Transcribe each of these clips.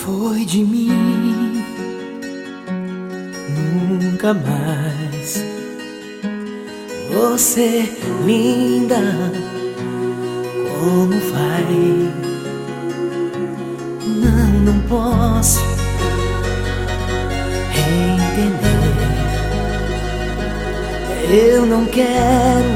foi de mim, nunca mais. Você, linda, como vai? Não posso entender. Eu não quero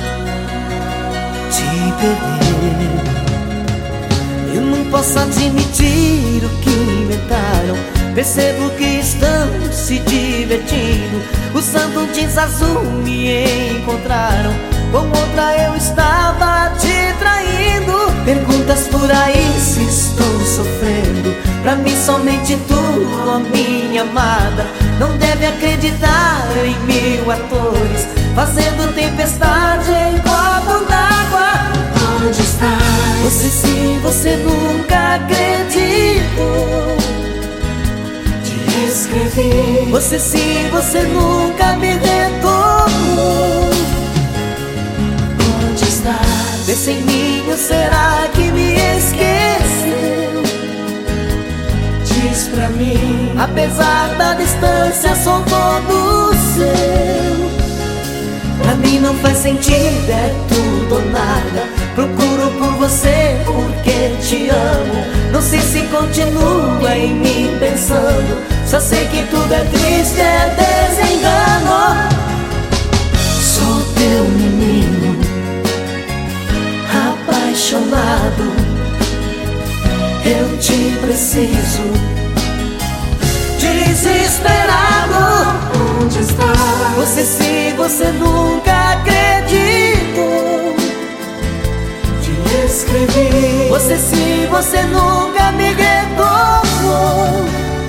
te perder. Eu não posso admitir o que inventaram. Percebo que estão se divertindo. Usando jeans azul me encontraram. Com outra eu estava te traindo. Perguntas por aí se estou sofrendo. Pra mim somente tu, ó minha amada. Não deve acreditar em 1000 atores fazendo tempestade em copo d'água. Onde está? Você sim, você nunca acreditou. Te escrevi. Você sim, você nunca me retornou. Onde estás? Pensa em mim, ou será que me esqueceu? Diz pra mim. Apesar da distância, sou todo seu. Pra mim não faz sentido, é tudo ou nada. Procuro por você porque te amo. Não sei se continua em mim pensando. Só sei que tudo é triste, é desengano. Sou teu menino apaixonado. Eu te preciso, desesperado. Onde está? Você sim, você nunca acreditou. Te escrevi. Você sim, você nunca me retornou.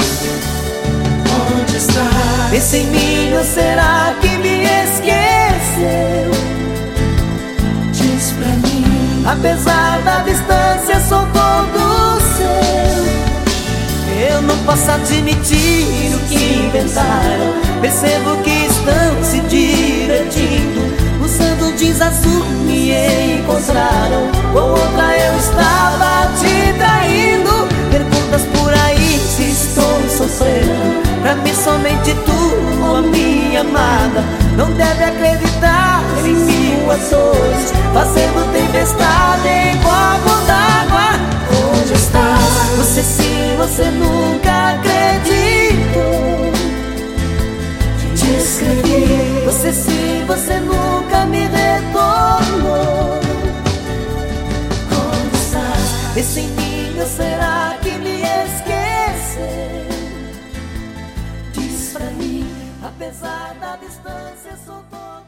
Onde está? Pensa em mim, ou será que me esqueceu? Diz pra mim. Apesar da distância, sou todo seu. Eu não posso admitir o que inventaram. Percebo que estão se divertindo. Usando jeans azul me encontraram. Com outra eu estava te traindo. Perguntas por aí se estou sofrendo. Pra mim somente tu, ó minha amada. Não deve acreditar em 1000 atores fazendo tempestade em copo d'água. Onde estás? Você sim, você nunca acreditou. Te escrevi. Você sim, você nunca me retornou. Onde estás? Pensa em mim, ou será que me esqueceu? Diz pra mim, apesar da distância, sou todo